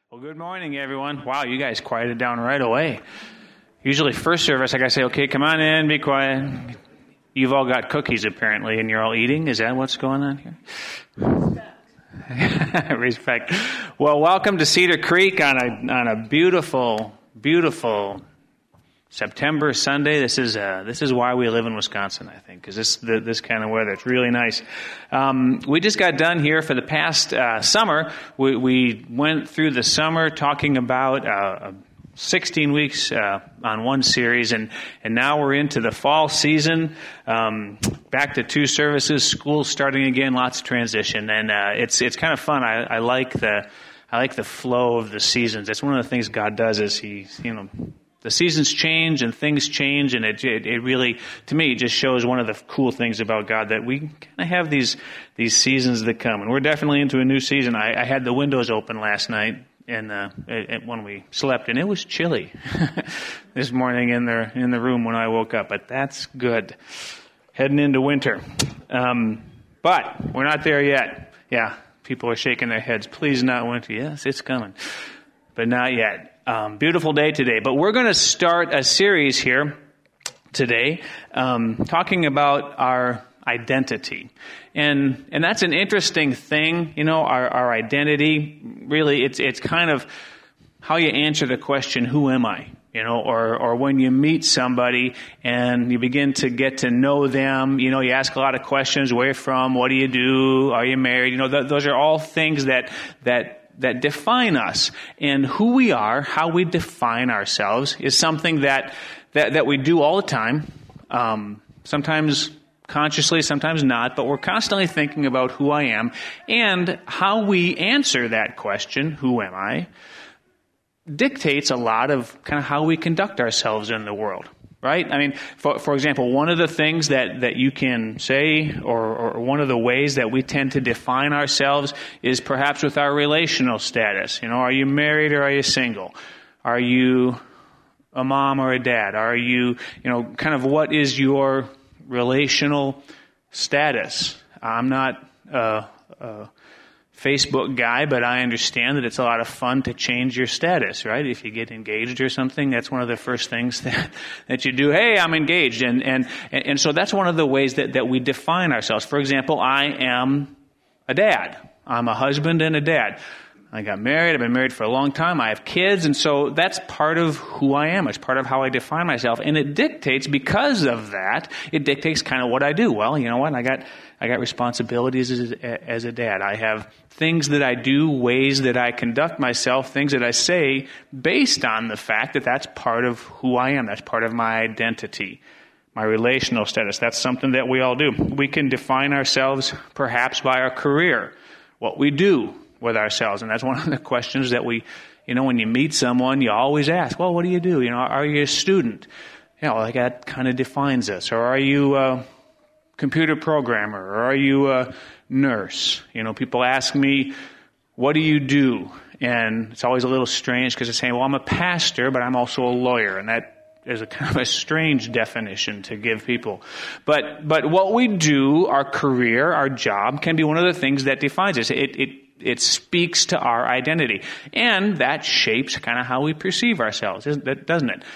Well, good morning, everyone. Wow, you guys quieted down right away. Usually first service, I gotta say, okay, come on in, be quiet. You've all got cookies, apparently, and you're all eating. Is that what's going on here? Respect. Well, welcome to Cedar Creek on a beautiful, beautiful September Sunday. This is why we live in Wisconsin, I think, because this kind of weather, it's really nice. We just got done here for the past summer. We went through the summer talking about 16 weeks on one series, and now we're into the fall season. Back to 2 services, school starting again, lots of transition, and it's kind of fun. I like the flow of the seasons. That's one of the things God does is the seasons change and things change, and it really, to me, just shows one of the cool things about God, that we kind of have these seasons that come, and we're definitely into a new season. I had the windows open last night, and when we slept, and it was chilly this morning in the room when I woke up, but that's good. Heading into winter, but we're not there yet. Yeah, people are shaking their heads. Please, not winter. Yes, it's coming, but not yet. Beautiful day today, but we're going to start a series here today, talking about our identity, and that's an interesting thing. Our identity, really, it's kind of how you answer the question, "Who am I?" Or when you meet somebody and you begin to get to know them, you ask a lot of questions: where you from? What do you do? Are you married? Those are all things that define us. And who we are, how we define ourselves, is something that we do all the time, sometimes consciously, sometimes not, but we're constantly thinking about who I am, and how we answer that question, who am I, dictates a lot of kind of how we conduct ourselves in the world. Right? I mean, for example, one of the things that you can say, or one of the ways that we tend to define ourselves, is perhaps with our relational status. Are you married or are you single? Are you a mom or a dad? Are you, kind of what is your relational status? I'm not a Facebook guy, but I understand that it's a lot of fun to change your status, right? If you get engaged or something, that's one of the first things that you do. Hey, I'm engaged. And so that's one of the ways that we define ourselves. For example, I am a dad. I'm a husband and a dad. I got married. I've been married for a long time. I have kids. And so that's part of who I am. It's part of how I define myself. And it dictates, because of that, it dictates kind of what I do. Well, you know what? I got responsibilities as a dad. I have things that I do, ways that I conduct myself, things that I say based on the fact that that's part of who I am. That's part of my identity, my relational status. That's something that we all do. We can define ourselves perhaps by our career, what we do with ourselves. And that's one of the questions that we, when you meet someone, you always ask, well, what do you do? Are you a student? Like that kind of defines us. Or are you a computer programmer? Or are you a nurse? People ask me, what do you do? And it's always a little strange, because they're saying, well, I'm a pastor, but I'm also a lawyer. And that is a kind of a strange definition to give people. But what we do, our career, our job, can be one of the things that defines us. It speaks to our identity. And that shapes kind of how we perceive ourselves, doesn't it?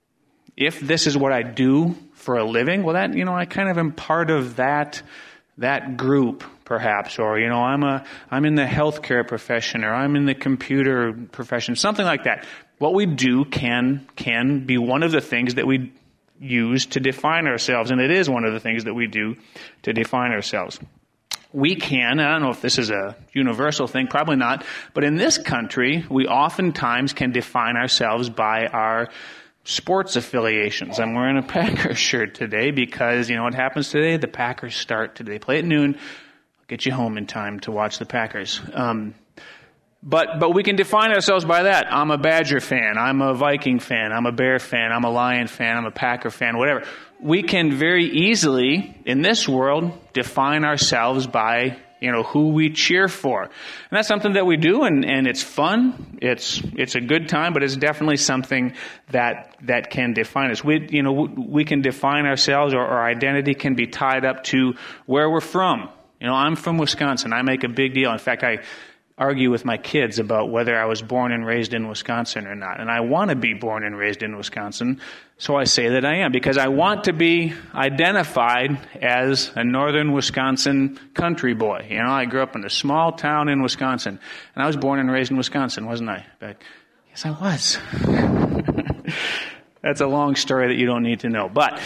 If this is what I do for a living, well, that, I kind of am part of that group, perhaps. Or, I'm in the healthcare profession, or I'm in the computer profession, something like that. What we do can be one of the things that we use to define ourselves, and it is one of the things that we do to define ourselves. We can, I don't know if this is a universal thing, probably not, but in this country, we oftentimes can define ourselves by our sports affiliations. I'm wearing a Packers shirt today because, what happens today? The Packers start today. They play at noon. I'll get you home in time to watch the Packers. But we can define ourselves by that. I'm a Badger fan. I'm a Viking fan. I'm a Bear fan. I'm a Lion fan. I'm a Packer fan, whatever. We can very easily, in this world, define ourselves by, who we cheer for. And that's something that we do, and it's fun. It's a good time, but it's definitely something that can define us. We can define ourselves, or our identity can be tied up to where we're from. I'm from Wisconsin. I make a big deal. In fact, argue with my kids about whether I was born and raised in Wisconsin or not. And I want to be born and raised in Wisconsin, so I say that I am, because I want to be identified as a northern Wisconsin country boy. You know, I grew up in a small town in Wisconsin, and I was born and raised in Wisconsin, wasn't I? But yes, I was. That's a long story that you don't need to know. But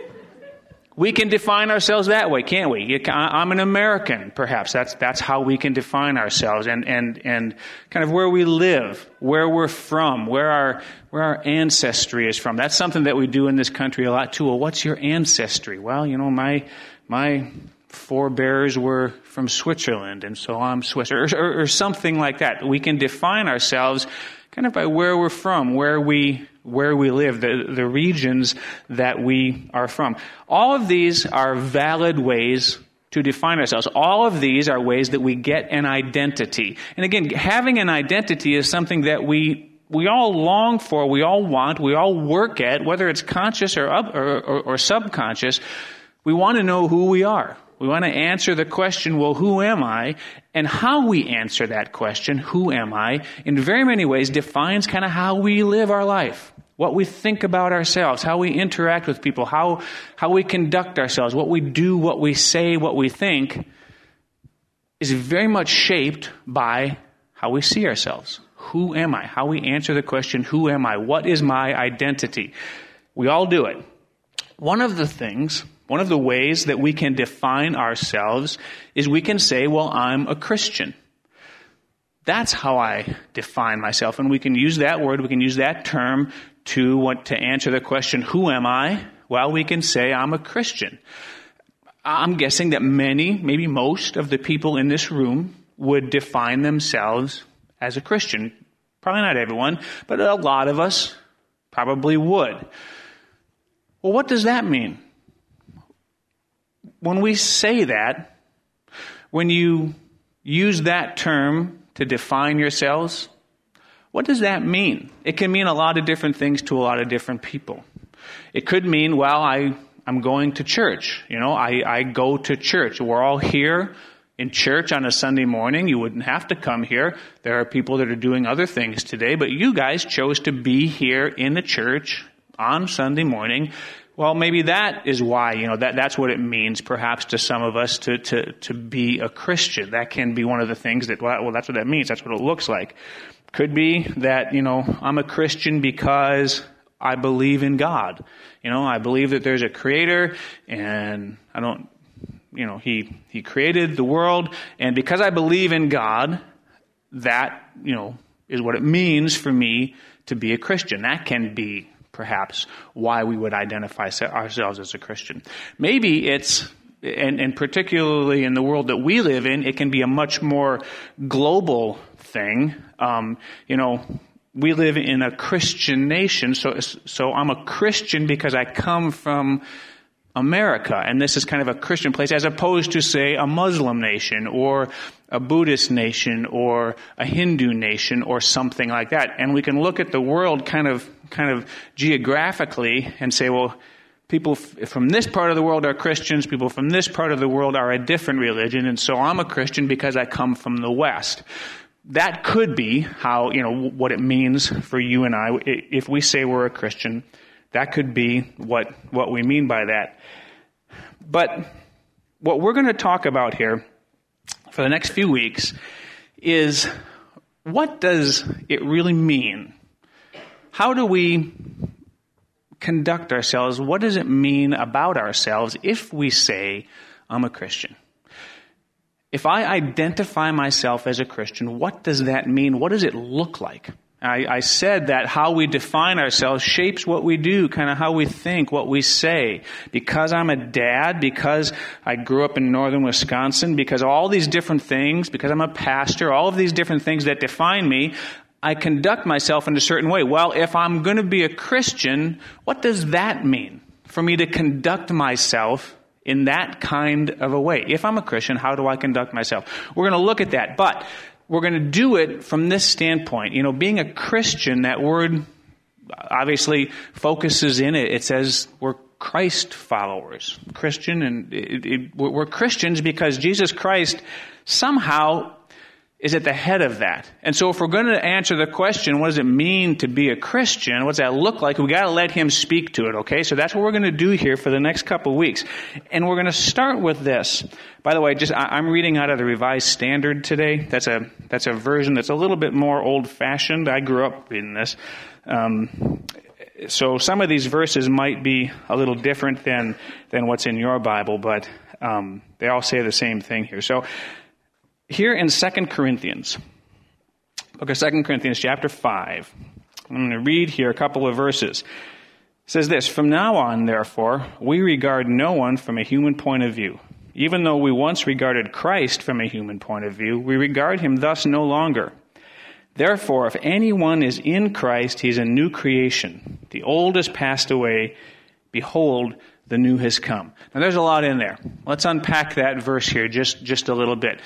we can define ourselves that way, can't we? I'm an American, perhaps. That's how we can define ourselves, and kind of where we live, where we're from, where our ancestry is from. That's something that we do in this country a lot too. Well, what's your ancestry? Well, you know, my forebears were from Switzerland, and so I'm Swiss, or something like that. We can define ourselves kind of by where we're from, where we live, the regions that we are from. All of these are valid ways to define ourselves. All of these are ways that we get an identity. And again, having an identity is something that we all long for, we all want, we all work at, whether it's conscious or subconscious. We want to know who we are. We want to answer the question, well, who am I? And how we answer that question, who am I, in very many ways defines kind of how we live our life, what we think about ourselves, how we interact with people, how we conduct ourselves, what we do, what we say, what we think is very much shaped by how we see ourselves. Who am I? How we answer the question, who am I? What is my identity? We all do it. One of the ways that we can define ourselves is we can say, well, I'm a Christian. That's how I define myself. And we can use that word, we can use that term to answer the question, who am I? Well, we can say I'm a Christian. I'm guessing that many, maybe most of the people in this room would define themselves as a Christian. Probably not everyone, but a lot of us probably would. Well, what does that mean? When we say that, when you use that term to define yourselves, what does that mean? It can mean a lot of different things to a lot of different people. It could mean, well, I'm going to church. You know, I go to church. We're all here in church on a Sunday morning. You wouldn't have to come here. There are people that are doing other things today, but you guys chose to be here in the church on Sunday morning. Well, maybe that is why, you know, that's what it means perhaps to some of us to be a Christian. That can be one of the things that, well, that's what that means. That's what it looks like. Could be that, you know, I'm a Christian because I believe in God. You know, I believe that there's a creator and he created the world. And because I believe in God, that, you know, is what it means for me to be a Christian. That can be perhaps why we would identify ourselves as a Christian. Maybe it's, and particularly in the world that we live in, it can be a much more global thing. You know, we live in a Christian nation, so I'm a Christian because I come from America, and this is kind of a Christian place, as opposed to, say, a Muslim nation or a Buddhist nation or a Hindu nation or something like that. And we can look at the world kind of geographically and say, well, people from this part of the world are Christians, people from this part of the world are a different religion, and so I'm a Christian because I come from the West. That could be how, you know, what it means for you and I. If we say we're a Christian, that could be what we mean by that. But what we're going to talk about here for the next few weeks is, what does it really mean? How do we conduct ourselves? What does it mean about ourselves if we say, I'm a Christian? If I identify myself as a Christian, what does that mean? What does it look like? I said that how we define ourselves shapes what we do, kind of how we think, what we say. Because I'm a dad, because I grew up in northern Wisconsin, because all these different things, because I'm a pastor, all of these different things that define me, I conduct myself in a certain way. Well, if I'm going to be a Christian, what does that mean for me to conduct myself in that kind of a way? If I'm a Christian, how do I conduct myself? We're going to look at that, but we're going to do it from this standpoint. You know, being a Christian, that word obviously focuses in it. It says we're Christ followers. Christian, and we're Christians because Jesus Christ somehow is at the head of that. And so if we're going to answer the question, what does it mean to be a Christian? What does that look like? We got to let him speak to it, okay? So that's what we're going to do here for the next couple of weeks. And we're going to start with this. By the way, I'm reading out of the Revised Standard today. That's a version that's a little bit more old-fashioned. I grew up reading this. So some of these verses might be a little different than what's in your Bible, but they all say the same thing here. So here in 2 Corinthians, book of 2 Corinthians chapter 5, I'm going to read here a couple of verses. It says this, "From now on, therefore, we regard no one from a human point of view. Even though we once regarded Christ from a human point of view, we regard him thus no longer. Therefore, if anyone is in Christ, he is a new creation. The old has passed away. Behold, the new has come." Now, there's a lot in there. Let's unpack that verse here just a little bit.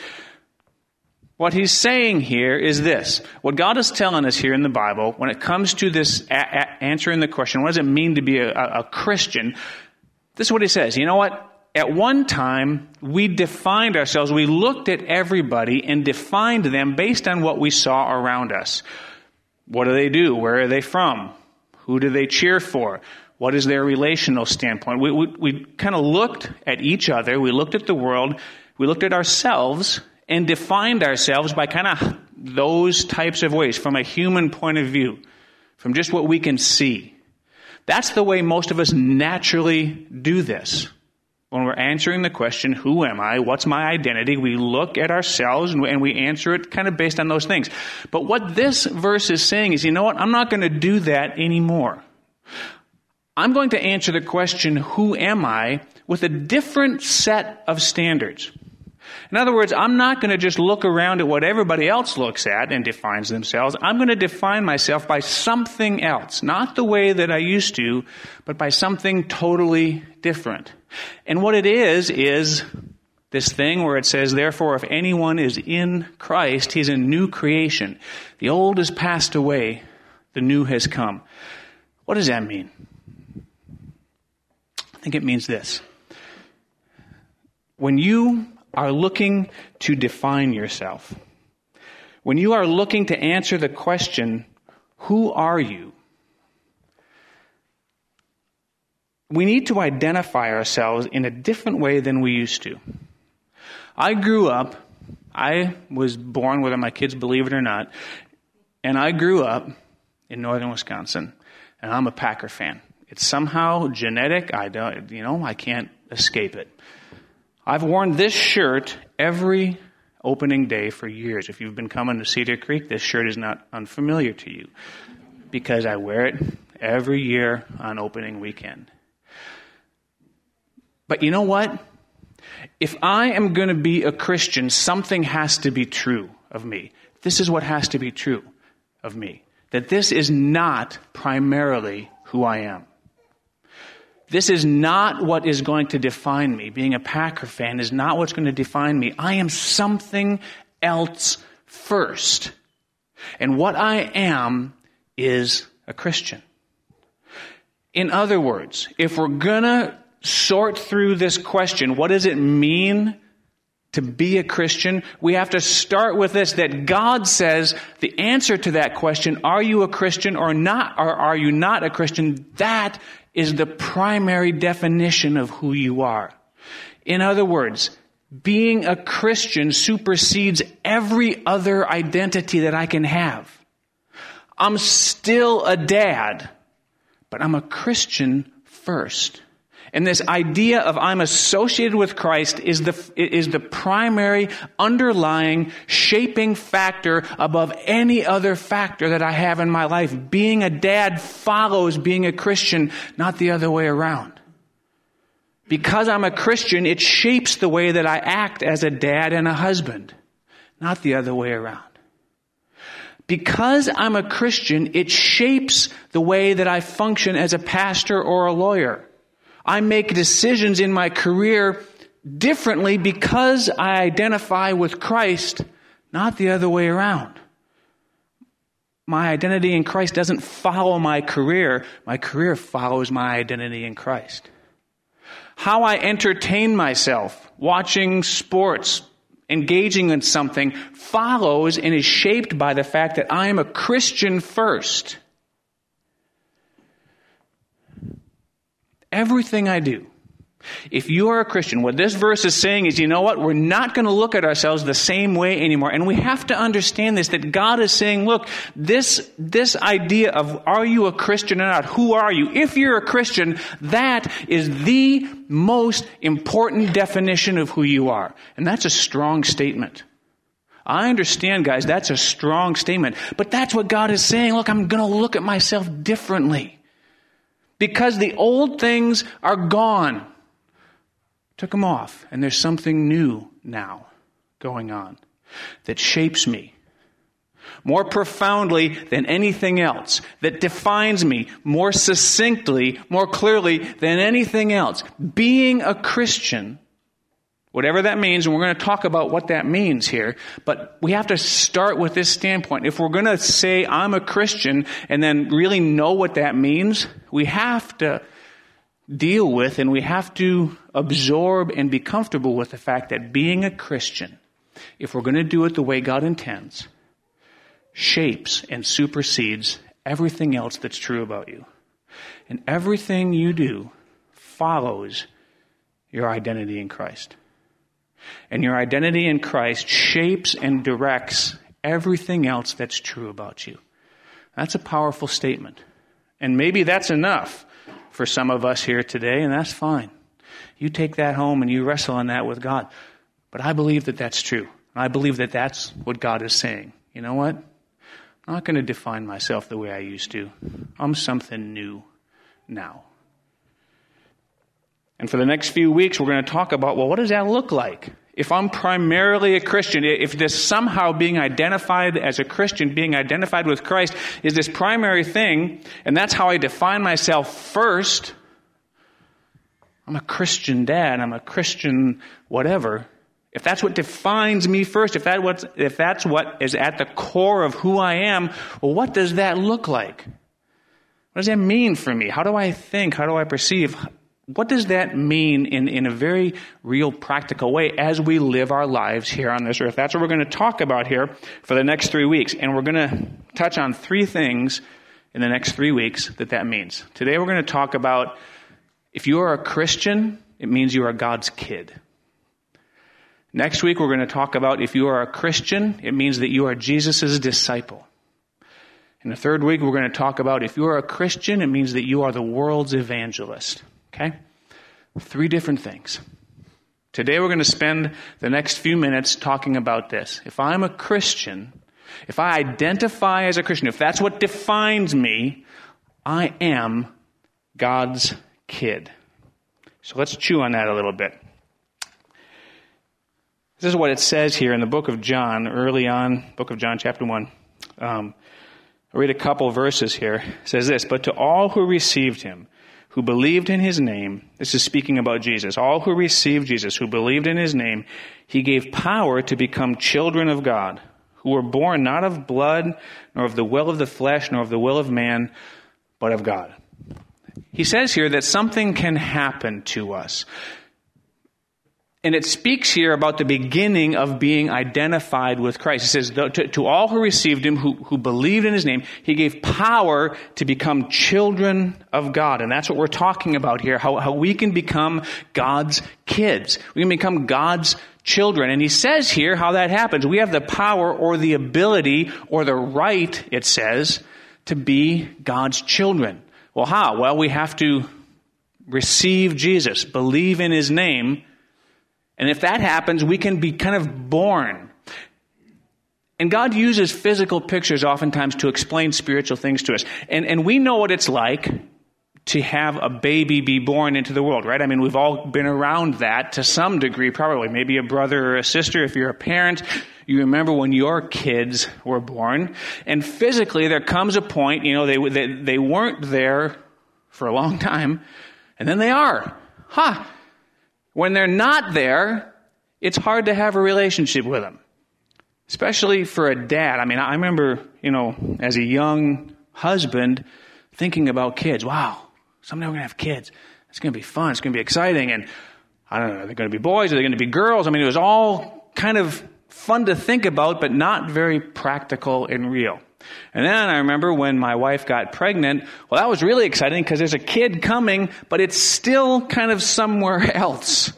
What he's saying here is this. What God is telling us here in the Bible, when it comes to this answering the question, what does it mean to be a Christian? This is what he says. You know what? At one time, we defined ourselves. We looked at everybody and defined them based on what we saw around us. What do they do? Where are they from? Who do they cheer for? What is their relational standpoint? We kind of looked at each other. We looked at the world. We looked at ourselves and defined ourselves by kind of those types of ways, from a human point of view, from just what we can see. That's the way most of us naturally do this. When we're answering the question, who am I? What's my identity? We look at ourselves and we answer it kind of based on those things. But what this verse is saying is, you know what? I'm not going to do that anymore. I'm going to answer the question, who am I, with a different set of standards. In other words, I'm not going to just look around at what everybody else looks at and defines themselves. I'm going to define myself by something else. Not the way that I used to, but by something totally different. And what it is this thing where it says, therefore, if anyone is in Christ, he's a new creation. The old has passed away. The new has come. What does that mean? I think it means this. When you are looking to define yourself, when you are looking to answer the question, who are you? We need to identify ourselves in a different way than we used to. I was born, whether my kids believe it or not, and I grew up in northern Wisconsin, and I'm a Packer fan. It's somehow genetic. I can't escape it. I've worn this shirt every opening day for years. If you've been coming to Cedar Creek, this shirt is not unfamiliar to you because I wear it every year on opening weekend. But you know what? If I am going to be a Christian, something has to be true of me. This is what has to be true of me. That this is not primarily who I am. This is not what is going to define me. Being a Packer fan is not what's going to define me. I am something else first. And what I am is a Christian. In other words, if we're going to sort through this question, what does it mean to be a Christian? We have to start with this, that God says the answer to that question, are you a Christian or not, or are you not a Christian? That is the primary definition of who you are. In other words, being a Christian supersedes every other identity that I can have. I'm still a dad, but I'm a Christian first. And this idea of I'm associated with Christ is the primary underlying shaping factor above any other factor that I have in my life. Being a dad follows being a Christian, not the other way around. Because I'm a Christian, it shapes the way that I act as a dad and a husband, not the other way around. Because I'm a Christian, it shapes the way that I function as a pastor or a lawyer. I make decisions in my career differently because I identify with Christ, not the other way around. My identity in Christ doesn't follow my career. My career follows my identity in Christ. How I entertain myself, watching sports, engaging in something follows and is shaped by the fact that I am a Christian first. Everything I do. If you are a Christian, what this verse is saying is, you know what? We're not going to look at ourselves the same way anymore. And we have to understand this, that God is saying, look, this idea of are you a Christian or not? Who are you? If you're a Christian, that is the most important definition of who you are. And that's a strong statement. I understand, guys, that's a strong statement. But that's what God is saying. Look, I'm going to look at myself differently. Because the old things are gone. Took them off, and there's something new now going on that shapes me more profoundly than anything else, that defines me more succinctly, more clearly than anything else. Being a Christian, whatever that means, and we're going to talk about what that means here, but we have to start with this standpoint. If we're going to say I'm a Christian and then really know what that means, we have to deal with and we have to absorb and be comfortable with the fact that being a Christian, if we're going to do it the way God intends, shapes and supersedes everything else that's true about you. And everything you do follows your identity in Christ. And your identity in Christ shapes and directs everything else that's true about you. That's a powerful statement. And maybe that's enough for some of us here today, and that's fine. You take that home and you wrestle on that with God. But I believe that that's true. I believe that that's what God is saying. You know what? I'm not going to define myself the way I used to. I'm something new now. And for the next few weeks, we're going to talk about, well, what does that look like? If I'm primarily a Christian, if this somehow being identified as a Christian, being identified with Christ is this primary thing, and that's how I define myself first, I'm a Christian dad, I'm a Christian whatever. If that's what defines me first, if that's what is at the core of who I am, well, what does that look like? What does that mean for me? How do I think? How do I perceive? What does that mean in a very real, practical way as we live our lives here on this earth? That's what we're going to talk about here for the next 3 weeks. And we're going to touch on 3 things in the next 3 weeks that means. Today we're going to talk about if you are a Christian, it means you are God's kid. Next week we're going to talk about if you are a Christian, it means that you are Jesus' disciple. In the third week we're going to talk about if you are a Christian, it means that you are the world's evangelist. Okay? 3 different things. Today we're going to spend the next few minutes talking about this. If I'm a Christian, if I identify as a Christian, if that's what defines me, I am God's kid. So let's chew on that a little bit. This is what it says here in the book of John, early on, book of John, chapter 1. I'll read a couple verses here. It says this, "But to all who received him, who believed in his name," this is speaking about Jesus, "all who received Jesus, who believed in his name, he gave power to become children of God, who were born not of blood, nor of the will of the flesh, nor of the will of man, but of God." He says here that something can happen to us. And it speaks here about the beginning of being identified with Christ. It says, to all who received him, who believed in his name, he gave power to become children of God. And that's what we're talking about here, how we can become God's kids. We can become God's children. And he says here how that happens. We have the power or the ability or the right, it says, to be God's children. Well, how? Well, we have to receive Jesus, believe in his name. And if that happens, we can be kind of born. And God uses physical pictures oftentimes to explain spiritual things to us. And we know what it's like to have a baby be born into the world, right? I mean, we've all been around that to some degree, probably. Maybe a brother or a sister. If you're a parent, you remember when your kids were born. And physically, there comes a point, they weren't there for a long time, and then they are. When they're not there, it's hard to have a relationship with them, especially for a dad. I mean, I remember, as a young husband thinking about kids. Wow, someday we're going to have kids. It's going to be fun. It's going to be exciting. And I don't know, are they going to be boys? Are they going to be girls? I mean, it was all kind of fun to think about, but not very practical and real. And then I remember when my wife got pregnant, well, that was really exciting because there's a kid coming, but it's still kind of somewhere else.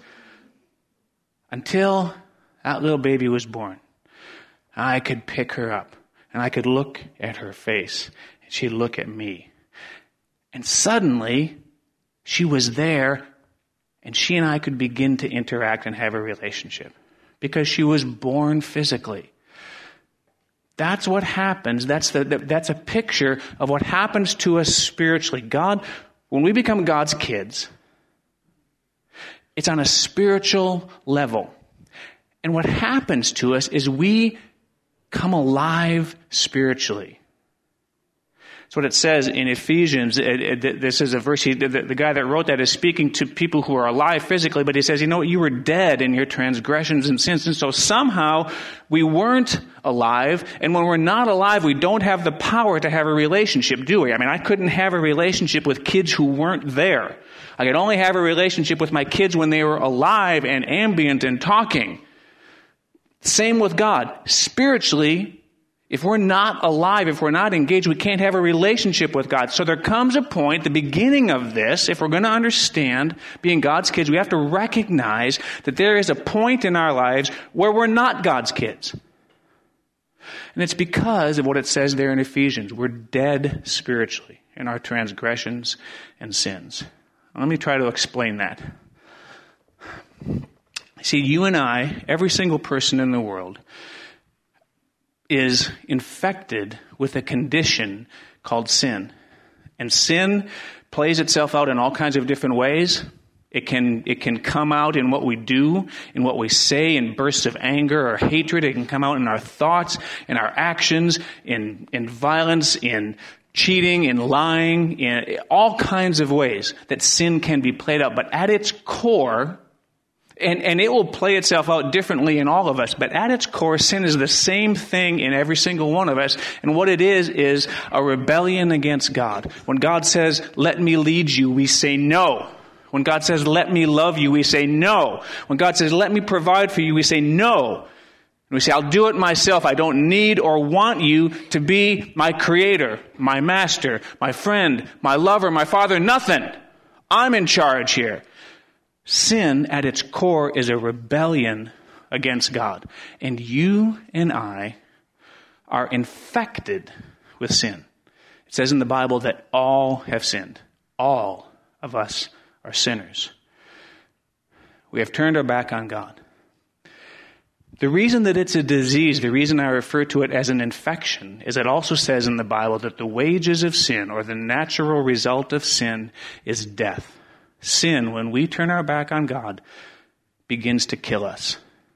Until that little baby was born. I could pick her up and I could look at her face and she'd look at me. And suddenly she was there and she and I could begin to interact and have a relationship because she was born physically. That's what happens. That's a picture of what happens to us spiritually. God, when we become God's kids, it's on a spiritual level. And what happens to us is we come alive spiritually. That's what it says in Ephesians. This is a verse, the guy that wrote that is speaking to people who are alive physically, but he says, you were dead in your transgressions and sins. And so somehow we weren't alive. And when we're not alive, we don't have the power to have a relationship, do we? I mean, I couldn't have a relationship with kids who weren't there. I could only have a relationship with my kids when they were alive and ambient and talking. Same with God. Spiritually, if we're not alive, if we're not engaged, we can't have a relationship with God. So there comes a point, the beginning of this, if we're going to understand being God's kids, we have to recognize that there is a point in our lives where we're not God's kids. And it's because of what it says there in Ephesians. We're dead spiritually in our transgressions and sins. Let me try to explain that. See, you and I, every single person in the world, is infected with a condition called sin. And sin plays itself out in all kinds of different ways. It can come out in what we do, in what we say, in bursts of anger or hatred. It can come out in our thoughts, in our actions, in violence, in cheating, in lying, in all kinds of ways that sin can be played out. But at its core, and it will play itself out differently in all of us, but at its core, sin is the same thing in every single one of us. And what it is a rebellion against God. When God says, let me lead you, we say no. When God says, let me love you, we say no. When God says, let me provide for you, we say no. And we say, I'll do it myself. I don't need or want you to be my creator, my master, my friend, my lover, my father, nothing. I'm in charge here. Sin at its core is a rebellion against God. And you and I are infected with sin. It says in the Bible that all have sinned. All of us are sinners. We have turned our back on God. The reason that it's a disease, the reason I refer to it as an infection, is it also says in the Bible that the wages of sin, or the natural result of sin, is death. Sin, when we turn our back on God, begins to kill us.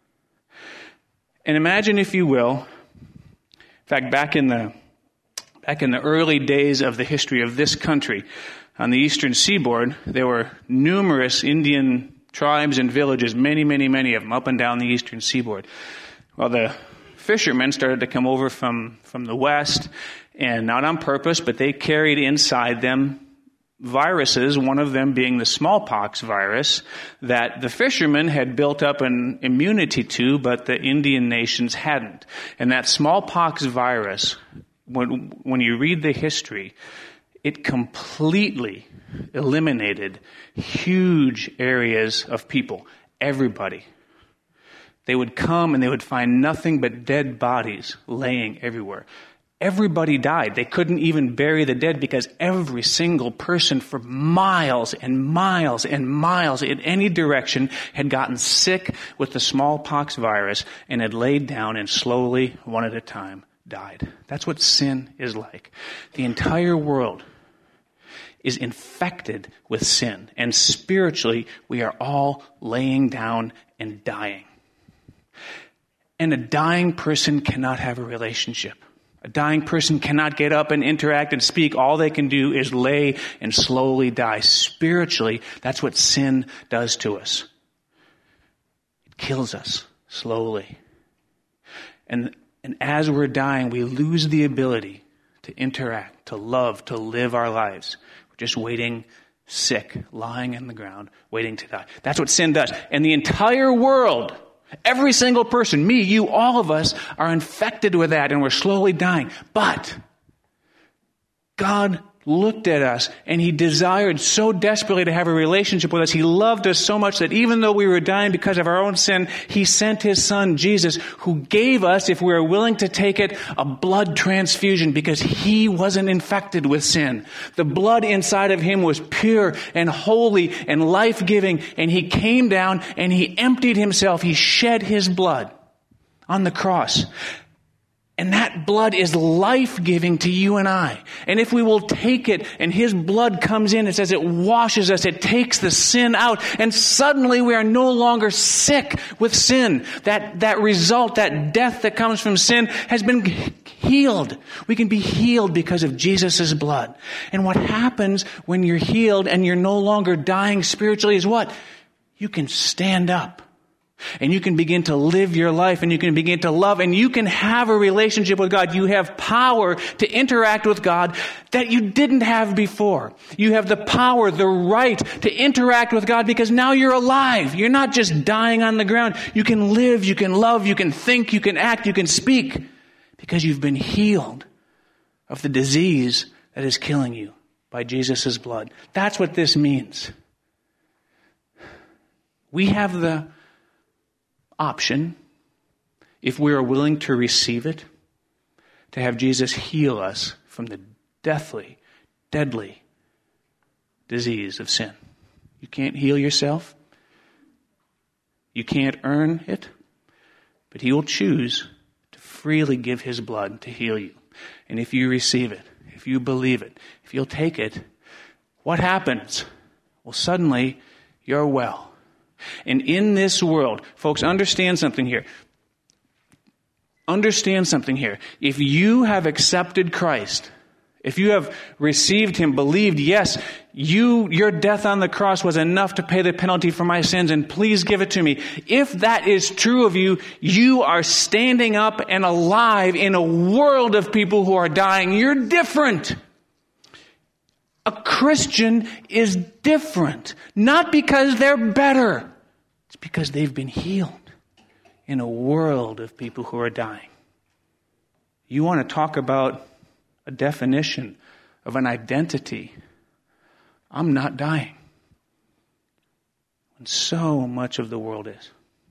And imagine, if you will, in fact, back in the early days of the history of this country, on the eastern seaboard, there were numerous Indian tribes and villages, many, many, many of them, up and down the eastern seaboard. Well, the fishermen started to come over from the west, and not on purpose, but they carried inside them viruses, one of them being the smallpox virus, that the fishermen had built up an immunity to, but the Indian nations hadn't. And that smallpox virus, when you read the history, it completely eliminated huge areas of people, everybody. They would come and they would find nothing but dead bodies laying everywhere. Everybody died. They couldn't even bury the dead because every single person for miles and miles and miles in any direction had gotten sick with the smallpox virus and had laid down and slowly, one at a time, died. That's what sin is like. The entire world is infected with sin. And spiritually, we are all laying down and dying. And a dying person cannot have a relationship. A dying person cannot get up and interact and speak. All they can do is lay and slowly die. Spiritually, that's what sin does to us. It kills us slowly. And as we're dying, we lose the ability to interact, to love, to live our lives. We're just waiting, sick, lying in the ground, waiting to die. That's what sin does. And the entire world Every single person, me, you, all of us are infected with that and we're slowly dying. But God looked at us and He desired so desperately to have a relationship with us. He loved us so much that even though we were dying because of our own sin, He sent His Son, Jesus, who gave us, if we were willing to take it, a blood transfusion because He wasn't infected with sin. The blood inside of Him was pure and holy and life-giving, and He came down and He emptied Himself. He shed His blood on the cross. And that blood is life-giving to you and I. And if we will take it and His blood comes in, it says it washes us, it takes the sin out, and suddenly we are no longer sick with sin. That result, that death that comes from sin has been healed. We can be healed because of Jesus' blood. And what happens when you're healed and you're no longer dying spiritually is what? You can stand up. And you can begin to live your life, and you can begin to love, and you can have a relationship with God. You have power to interact with God that you didn't have before. You have the power, the right to interact with God because now you're alive. You're not just dying on the ground. You can live, you can love, you can think, you can act, you can speak because you've been healed of the disease that is killing you by Jesus' blood. That's what this means. We have the option, if we are willing to receive it, to have Jesus heal us from the deathly, deadly disease of sin. You can't heal yourself. You can't earn it. But He will choose to freely give His blood to heal you. And if you receive it, if you believe it, if you'll take it, what happens? Well, suddenly you're well. And in this world, folks, understand something here. Understand something here. If you have accepted Christ, if you have received Him, believed, yes, your death on the cross was enough to pay the penalty for my sins, and please give it to me. If that is true of you, you are standing up and alive in a world of people who are dying. You're different. A Christian is different. Not because they're better. It's because they've been healed in a world of people who are dying. You want to talk about a definition of an identity. I'm not dying. And so much of the world is.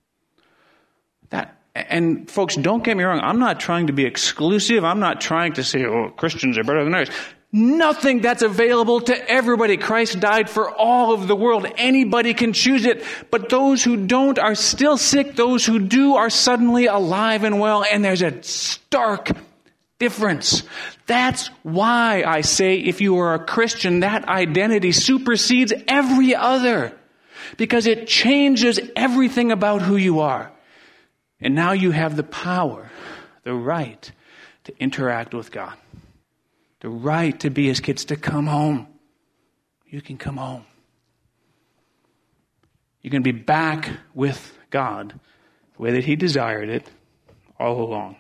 And folks, don't get me wrong. I'm not trying to be exclusive. I'm not trying to say, oh, Christians are better than others. Nothing that's available to everybody. Christ died for all of the world. Anybody can choose it. But those who don't are still sick. Those who do are suddenly alive and well. And there's a stark difference. That's why I say if you are a Christian, that identity supersedes every other. Because it changes everything about who you are. And now you have the power, the right to interact with God. The right to be His kids, to come home. You can come home. You can be back with God the way that He desired it all along.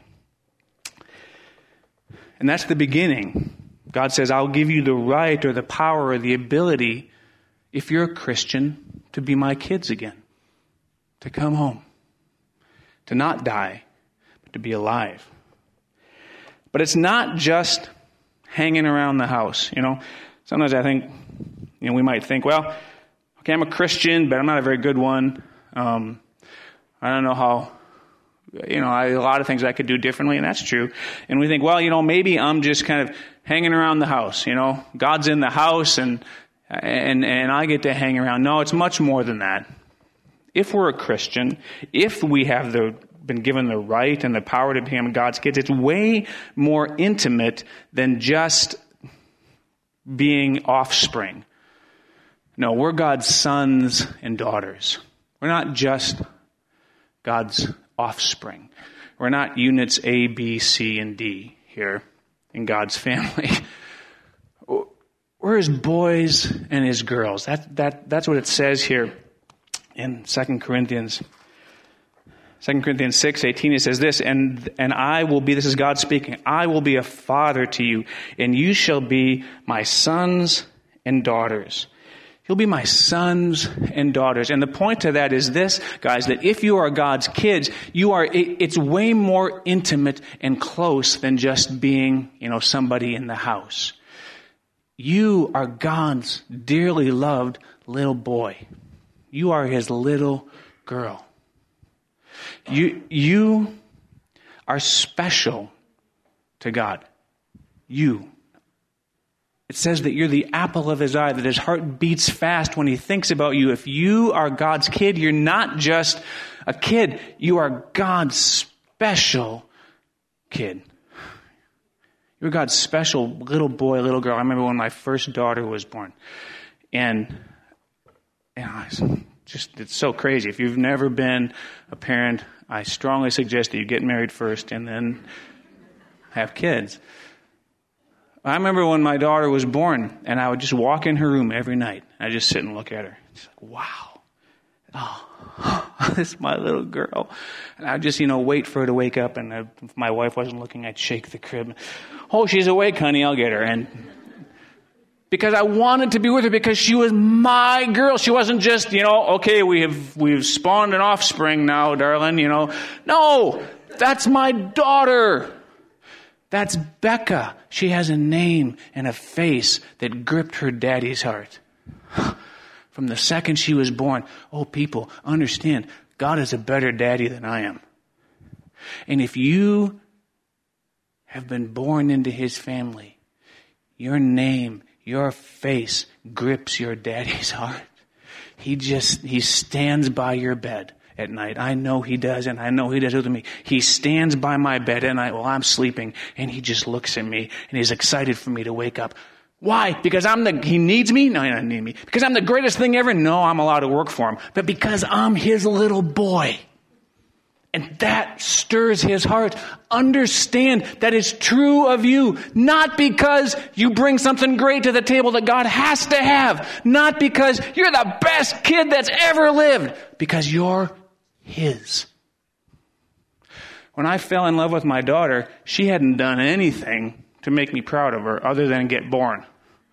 And that's the beginning. God says, I'll give you the right or the power or the ability, if you're a Christian, to be my kids again. To come home. To not die, but to be alive. But it's not just hanging around the house, Sometimes I think, we might think, well, okay, I'm a Christian, but I'm not a very good one. I don't know how, a lot of things I could do differently, and that's true. And we think, well, maybe I'm just kind of hanging around the house, God's in the house and I get to hang around. No, it's much more than that. If we're a Christian, if we have been given the right and the power to become God's kids, it's way more intimate than just being offspring. No, we're God's sons and daughters. We're not just God's offspring. We're not units A, B, C, and D here in God's family. We're His boys and His girls. That's what it says here in 2 Corinthians 6:18, it says this, and I will be, this is God speaking, I will be a father to you, and you shall be my sons and daughters. You'll be my sons and daughters. And the point to that is this, guys, that if you are God's kids, it's way more intimate and close than just being, somebody in the house. You are God's dearly loved little boy. You are his little girl. You are special to God. You. It says that you're the apple of his eye, that his heart beats fast when he thinks about you. If you are God's kid, you're not just a kid. You are God's special kid. You're God's special little boy, little girl. I remember when my first daughter was born. And it's so crazy. If you've never been a parent, I strongly suggest that you get married first and then have kids. I remember when my daughter was born, and I would just walk in her room every night. I'd just sit and look at her. It's like, wow. Oh, this is my little girl. And I'd just, wait for her to wake up, and if my wife wasn't looking, I'd shake the crib. Oh, she's awake, honey, I'll get her. And because I wanted to be with her, because she was my girl. She wasn't just, okay, we've spawned an offspring now, darling, No, that's my daughter. That's Becca. She has a name and a face that gripped her daddy's heart. From the second she was born, people, understand, God is a better daddy than I am. And if you have been born into his family, your name, your face grips your daddy's heart. He stands by your bed at night. I know he does, and I know he does it with me. He stands by my bed at night while I'm sleeping, and he just looks at me, and he's excited for me to wake up. Why? Because he needs me? No, he doesn't need me. Because I'm the greatest thing ever? No, I'm allowed to work for him. But because I'm his little boy. And that stirs his heart. Understand that is true of you. Not because you bring something great to the table that God has to have. Not because you're the best kid that's ever lived. Because you're his. When I fell in love with my daughter, she hadn't done anything to make me proud of her other than get born.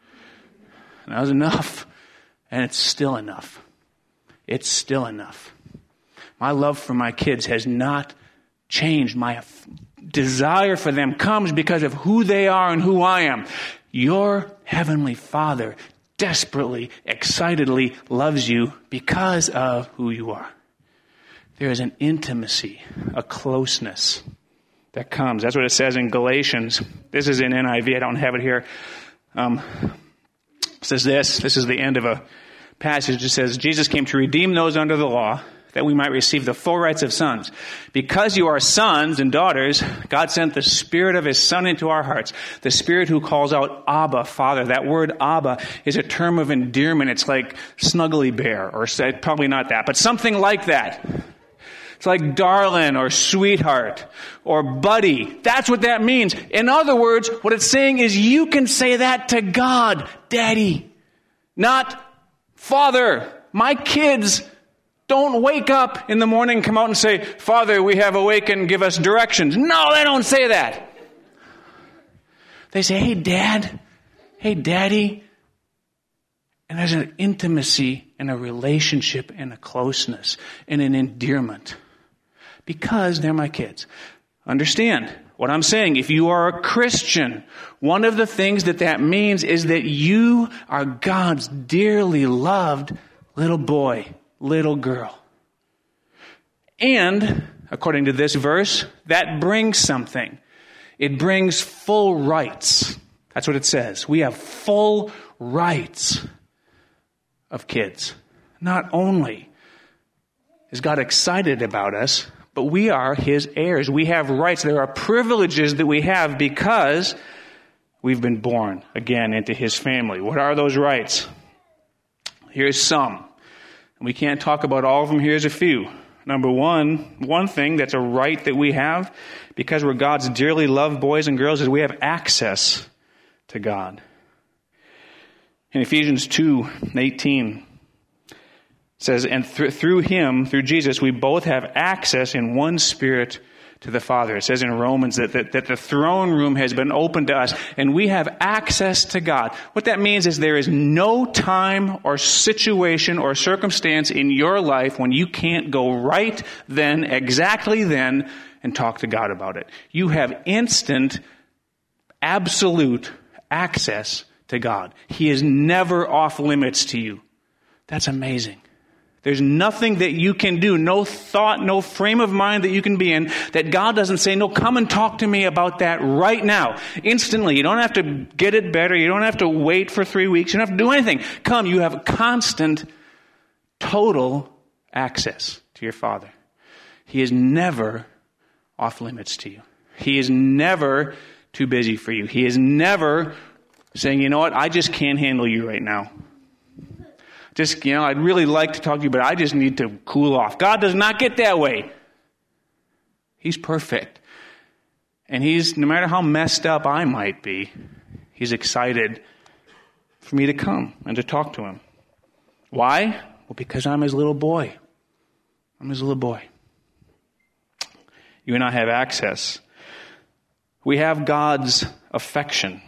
And that was enough. And it's still enough. It's still enough. My love for my kids has not changed. My desire for them comes because of who they are and who I am. Your heavenly Father desperately, excitedly loves you because of who you are. There is an intimacy, a closeness that comes. That's what it says in Galatians. This is in NIV. I don't have it here. It says this. This is the end of a passage. It says, Jesus came to redeem those under the law, that we might receive the full rights of sons. Because you are sons and daughters, God sent the Spirit of his Son into our hearts. The Spirit who calls out, Abba, Father. That word Abba is a term of endearment. It's like snuggly bear, or probably not that, but something like that. It's like darling or sweetheart or buddy. That's what that means. In other words, what it's saying is you can say that to God, Daddy, not Father. My kids don't wake up in the morning, come out and say, Father, we have awakened, give us directions. No, they don't say that. They say, hey, Dad, hey, Daddy. And there's an intimacy and a relationship and a closeness and an endearment because they're my kids. Understand what I'm saying. If you are a Christian, one of the things that means is that you are God's dearly loved little boy, little girl. And, according to this verse, that brings something. It brings full rights. That's what it says. We have full rights of kids. Not only is God excited about us, but we are his heirs. We have rights. There are privileges that we have because we've been born again into his family. What are those rights? Here's some. We can't talk about all of them. Here's a few. Number one thing that's a right that we have because we're God's dearly loved boys and girls is we have access to God. In Ephesians 2:18, it says, and through him, through Jesus, we both have access in one Spirit to the Father. It says in Romans that the throne room has been opened to us, and we have access to God. What that means is there is no time or situation or circumstance in your life when you can't go right then, exactly then, and talk to God about it. You have instant, absolute access to God. He is never off limits to you. That's amazing. There's nothing that you can do, no thought, no frame of mind that you can be in that God doesn't say, no, come and talk to me about that right now. Instantly. You don't have to get it better. You don't have to wait for 3 weeks. You don't have to do anything. Come, you have constant, total access to your Father. He is never off limits to you. He is never too busy for you. He is never saying, you know what, I just can't handle you right now. Just, I'd really like to talk to you, but I just need to cool off. God does not get that way. He's perfect. And no matter how messed up I might be, He's excited for me to come and to talk to Him. Why? Well, because I'm His little boy. I'm His little boy. You and I have access. We have God's affection.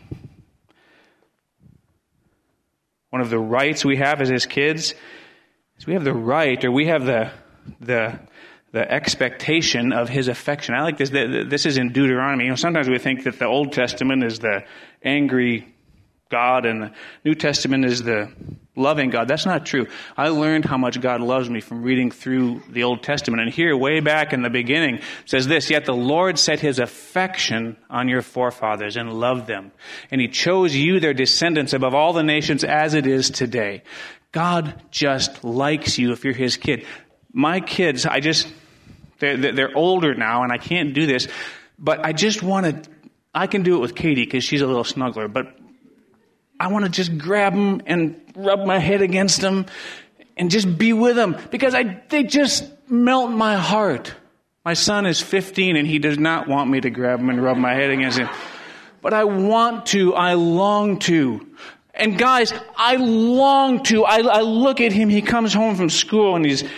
One of the rights we have as His kids is we have the right, or we have the expectation of His affection. I like this. This is in Deuteronomy. Sometimes we think that the Old Testament is the angry God and the New Testament is the loving God. That's not true. I learned how much God loves me from reading through the Old Testament. And here, way back in the beginning, it says this, yet the Lord set His affection on your forefathers and loved them. And He chose you, their descendants, above all the nations as it is today. God just likes you if you're His kid. My kids, they're older now and I can't do this, but I can do it with Katie because she's a little snuggler, but I want to just grab them and rub my head against them and just be with them because they just melt my heart. My son is 15 and he does not want me to grab him and rub my head against him. But I want to. I long to. And guys, I long to. I look at him. He comes home from school and he's,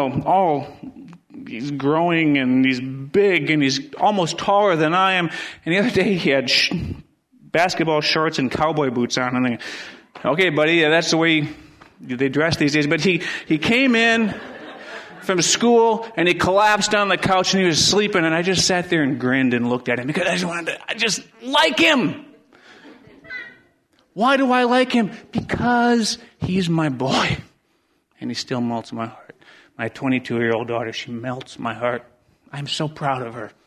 he's growing and he's big and he's almost taller than I am. And the other day he had basketball shorts and cowboy boots on. And I'm thinking, okay, buddy, that's the way they dress these days. But he came in from school and he collapsed on the couch and he was sleeping. And I just sat there and grinned and looked at him because I just like him. Why do I like him? Because he's my boy. And he still melts my heart. My 22-year-old daughter, she melts my heart. I'm so proud of her.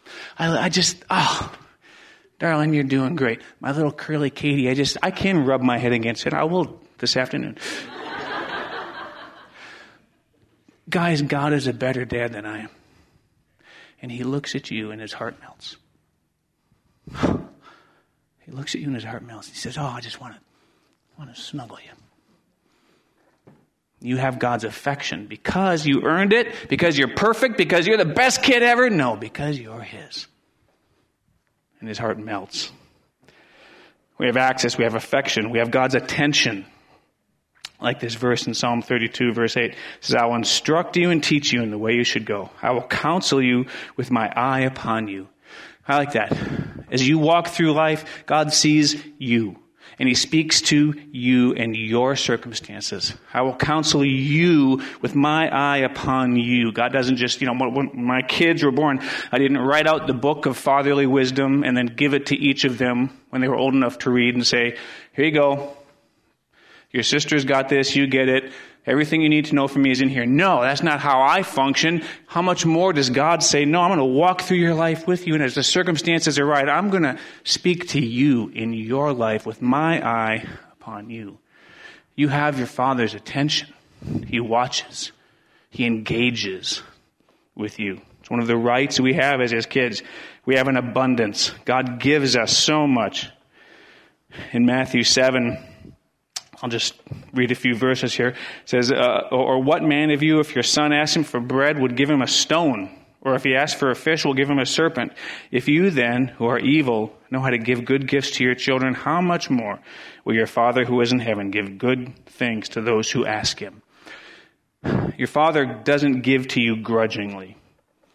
Darling, you're doing great. My little curly Katie, I can rub my head against it. I will this afternoon. Guys, God is a better dad than I am. And He looks at you and His heart melts. He looks at you and His heart melts. He says, I just want to snuggle you. You have God's affection because you earned it, because you're perfect, because you're the best kid ever. No, because you're His. And His heart melts. We have access, we have affection, we have God's attention. Like this verse in Psalm 32, verse 8. It says, I will instruct you and teach you in the way you should go. I will counsel you with my eye upon you. I like that. As you walk through life, God sees you. And He speaks to you and your circumstances. I will counsel you with my eye upon you. God doesn't just, when my kids were born, I didn't write out the book of fatherly wisdom and then give it to each of them when they were old enough to read and say, here you go. Your sister's got this, you get it. Everything you need to know from me is in here. No, that's not how I function. How much more does God say, no, I'm going to walk through your life with you, and as the circumstances are right, I'm going to speak to you in your life with my eye upon you. You have your Father's attention. He watches. He engages with you. It's one of the rights we have as His kids. We have an abundance. God gives us so much. In Matthew 7, I'll just read a few verses here. It says, or what man of you, if your son asks him for bread, would give him a stone? Or if he asks for a fish, will give him a serpent? If you then, who are evil, know how to give good gifts to your children, how much more will your Father who is in heaven give good things to those who ask Him? Your Father doesn't give to you grudgingly.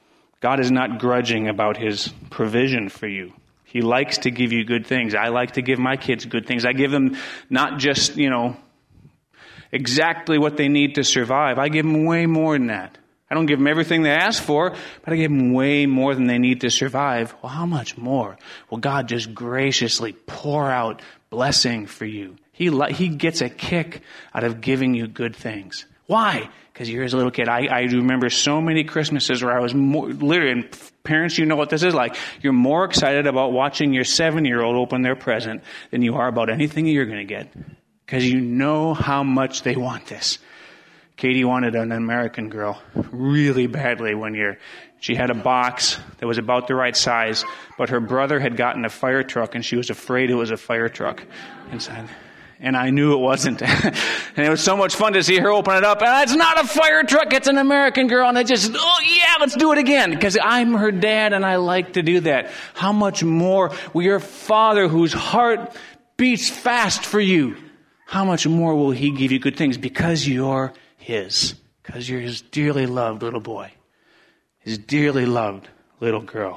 God is not grudging about his provision for you. He likes to give you good things. I like to give my kids good things. I give them not just, exactly what they need to survive. I give them way more than that. I don't give them everything they ask for, but I give them way more than they need to survive. Well, how much more will God just graciously pour out blessing for you? He gets a kick out of giving you good things. Why? Because you're his little kid. I remember so many Christmases where I was literally, and parents, you know what this is like. You're more excited about watching your 7-year-old open their present than you are about anything you're going to get. Because you know how much they want this. Katie wanted an American Girl really badly one year. She had a box that was about the right size, but her brother had gotten a fire truck and she was afraid it was a fire truck inside. And I knew it wasn't. And it was so much fun to see her open it up. And it's not a fire truck, it's an American Girl. And I just, let's do it again. Because I'm her dad and I like to do that. How much more will your Father, whose heart beats fast for you, how much more will he give you good things? Because you're his. Because you're his dearly loved little boy. His dearly loved little girl.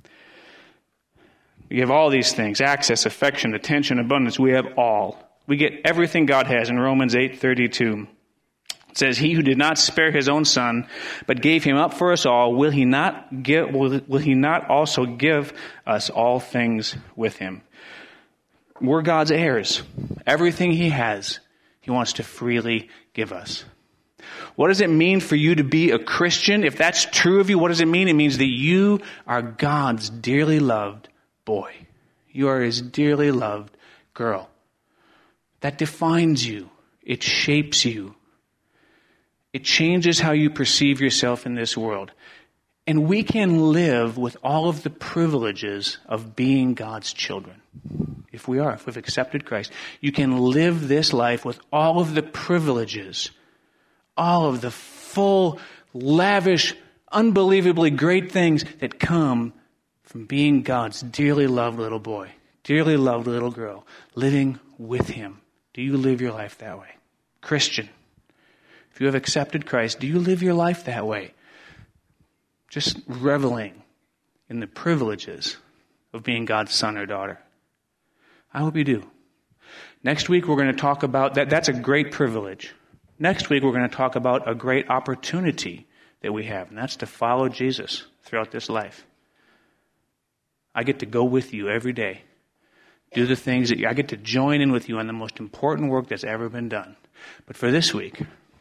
We have all these things. Access, affection, attention, abundance. We have all. We get everything God has in Romans 8:32. It says, he who did not spare his own son, but gave him up for us all, will he not also give us all things with him? We're God's heirs. Everything he has, he wants to freely give us. What does it mean for you to be a Christian? If that's true of you, what does it mean? It means that you are God's dearly loved boy. You are his dearly loved girl. That defines you. It shapes you. It changes how you perceive yourself in this world. And we can live with all of the privileges of being God's children. If we've accepted Christ, you can live this life with all of the privileges, all of the full, lavish, unbelievably great things that come from being God's dearly loved little boy, dearly loved little girl, living with him. Do you live your life that way? Christian, if you have accepted Christ, do you live your life that way? Just reveling in the privileges of being God's son or daughter. I hope you do. Next week we're going to talk about that. That's a great privilege. Next week we're going to talk about a great opportunity that we have, and that's to follow Jesus throughout this life. I get to go with you every day. Do the things that I get to join in with you on the most important work that's ever been done. But for this week,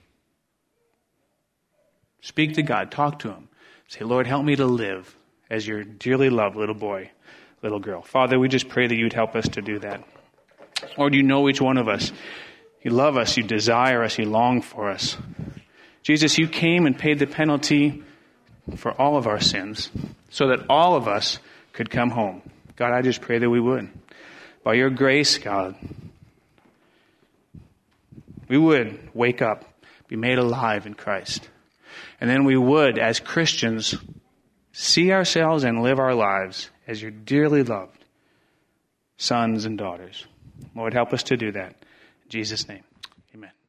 speak to God, talk to him. Say, Lord, help me to live as your dearly loved little boy, little girl. Father, we just pray that you'd help us to do that. Lord, you know each one of us. You love us, you desire us, you long for us. Jesus, you came and paid the penalty for all of our sins so that all of us could come home. God, I just pray that we would. By your grace, God, we would wake up, be made alive in Christ. And then we would, as Christians, see ourselves and live our lives as your dearly loved sons and daughters. Lord, help us to do that. In Jesus' name, amen.